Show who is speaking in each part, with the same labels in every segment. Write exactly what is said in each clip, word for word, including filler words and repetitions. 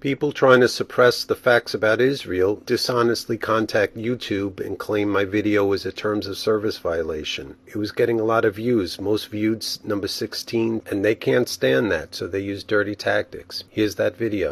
Speaker 1: People trying to suppress the facts about Israel dishonestly contact YouTube and claim my video was a terms of service violation. It was getting a lot of views, most viewed number sixteen, and they can't stand that, so they use dirty tactics. Here's that video.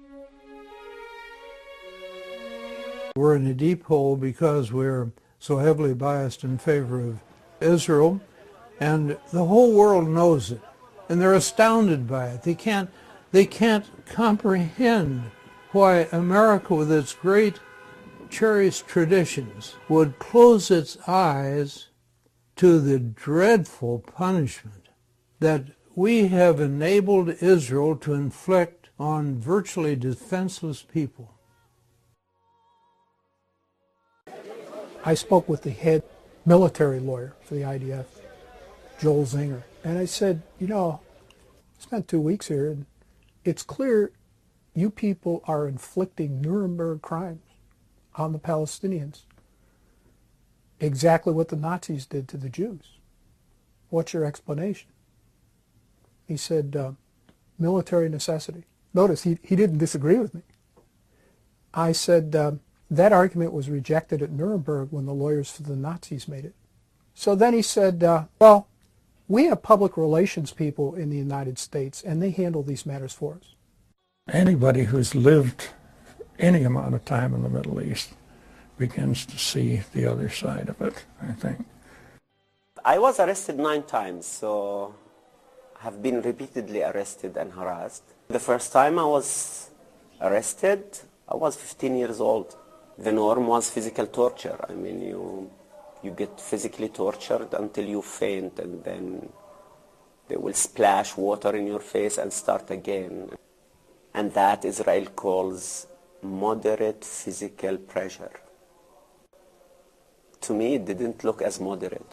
Speaker 2: We're in a deep hole because we're so heavily biased in favor of Israel, and the whole world knows it, and they're astounded by it. They can't They can't comprehend why America, with its great cherished traditions, would close its eyes to the dreadful punishment that we have enabled Israel to inflict on virtually defenseless people.
Speaker 3: I spoke with the head military lawyer for the I D F, Joel Zinger, and I said, you know, I spent two weeks here, and it's clear you people are inflicting Nuremberg crimes on the Palestinians. Exactly what the Nazis did to the Jews. What's your explanation? He said, uh, military necessity. Notice, he, he didn't disagree with me. I said, uh, that argument was rejected at Nuremberg when the lawyers for the Nazis made it. So then he said, uh, well, we have public relations people in the United States, and they handle these matters for us.
Speaker 4: Anybody who's lived any amount of time in the Middle East begins to see the other side of it, I think.
Speaker 5: I was arrested nine times, so I have been repeatedly arrested and harassed. The first time I was arrested, I was fifteen years old. The norm was physical torture. I mean, you... You get physically tortured until you faint, and then they will splash water in your face and start again. And that Israel calls moderate physical pressure. To me, it didn't look as moderate.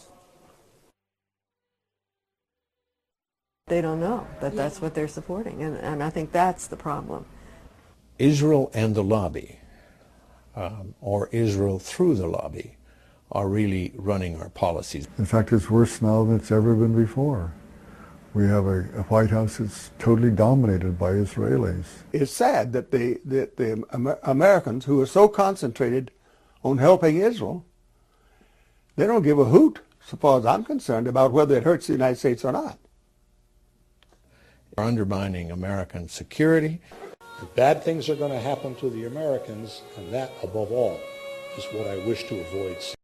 Speaker 6: They don't know that that's what they're supporting, and, and I think that's the problem.
Speaker 7: Israel and the lobby, um, or Israel through the lobby, are really running our policies.
Speaker 8: In fact, it's worse now than it's ever been before. We have a, a White House that's totally dominated by Israelis.
Speaker 9: It's sad that the, that the Amer Americans, who are so concentrated on helping Israel, they don't give a hoot, so far as I'm concerned, about whether it hurts the United States or not.
Speaker 7: They're undermining American security.
Speaker 10: Bad things are going to happen to the Americans, and that, above all, is what I wish to avoid.